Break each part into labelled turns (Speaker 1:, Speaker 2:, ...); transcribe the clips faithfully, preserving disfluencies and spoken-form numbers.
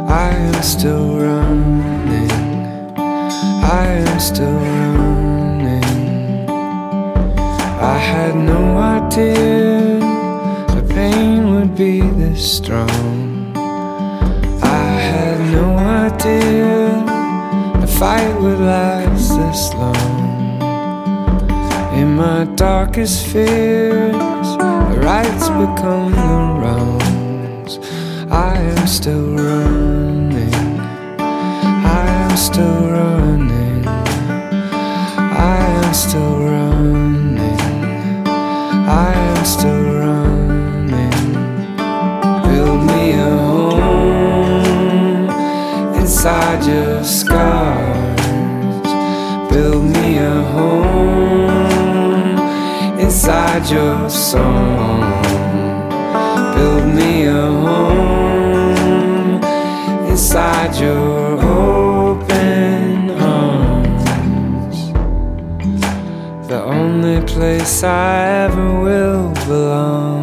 Speaker 1: I am still running, I am still running. I had no idea the pain would be this strong. I had no idea the fight would last this long. In my darkest fears, the rights become the wrongs. I am still running, I am still running, I am still running, I am still running. Build me a home inside your scars. Build me a home inside your song. Build me a home inside your open arms. The only place I ever will belong.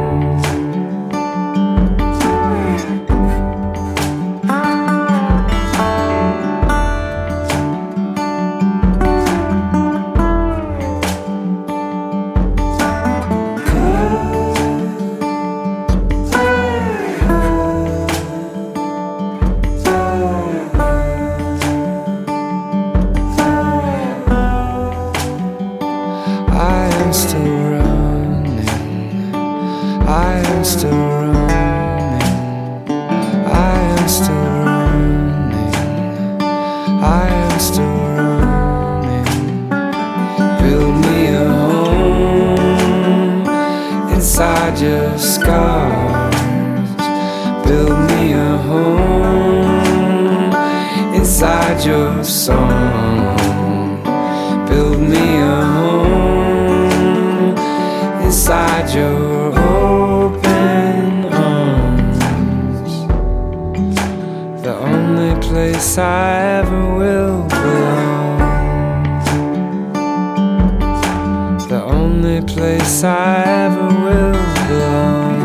Speaker 1: I am still running, I am still running, I am still running, I am still running. Build me a home inside your scars. Build me a home inside your song. Build me a home inside your open arms. The only place I ever will belong. The only place I ever will belong.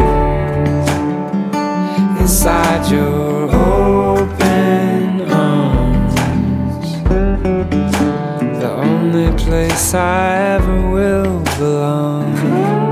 Speaker 1: Inside your open arms. The only place I ever will belong.